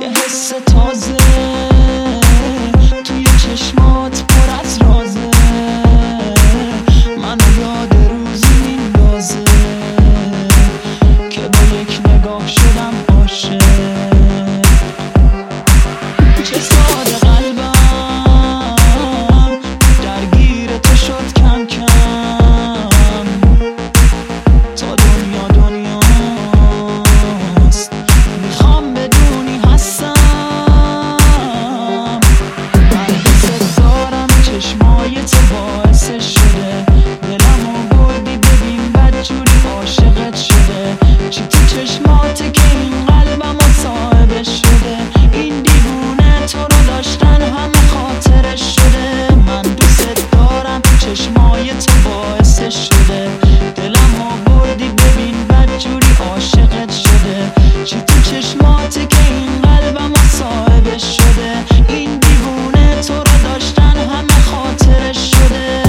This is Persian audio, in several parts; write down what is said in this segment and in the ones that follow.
یه حس تازه توی چشمات پر از رازه، منو یاد روزی میندازه که با یک نگاه شدم عاشق. چه ساده قلبم درگیر تو شد کم کم، تا دنیا دنیاست میخوام بدونی هستم. من دوست دارم چشمای تو باعثش شده دلمو بردی، ببین بدجوری عاشقت شده. چی تو چشماته که این قلبمو صاحبش شده، این دیوونه تو رو داشتن همه خاطرش شده. من دوست دارم چشمای تو باعثش شده دلمو بردی، ببین بدجوری عاشقت شده. چی تو چشماته که این قلبمو صاحبش شده، این دیوونه تو رو داشتن همه خاطرش شده.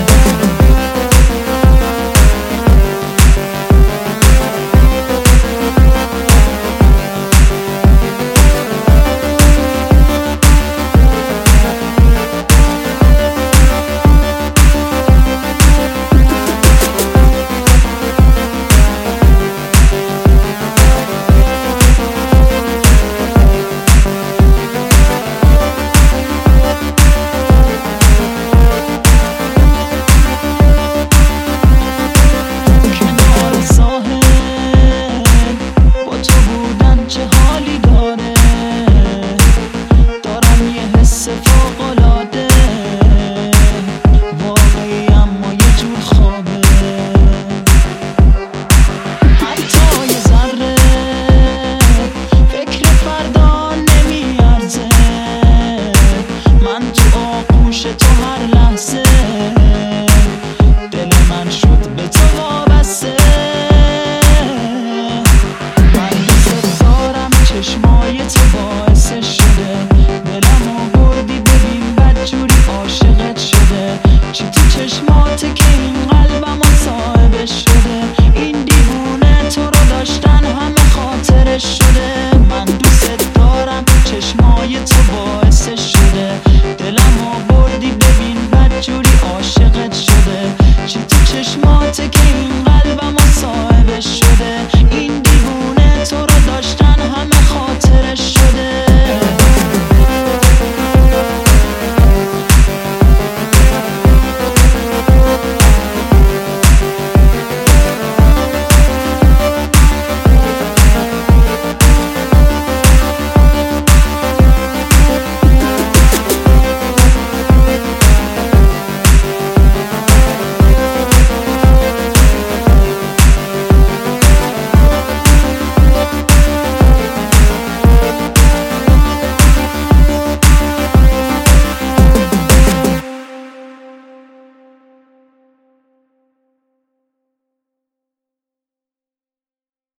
فوق‌العاده واقعی اما یه جور خوابه، حتی یه ذره فکر فردا نمیارزه. من تو آغوش تو هر لحظه، دل من شد به تو وابسته. من دوست دارم چشمای تو باعثش شده دلمو بردی، ببین بدجوری عاشقت شده. چی تو چشماته که این قلبمو صاحبش شده، این دیوونه تو رو داشتن همه خاطرش شده.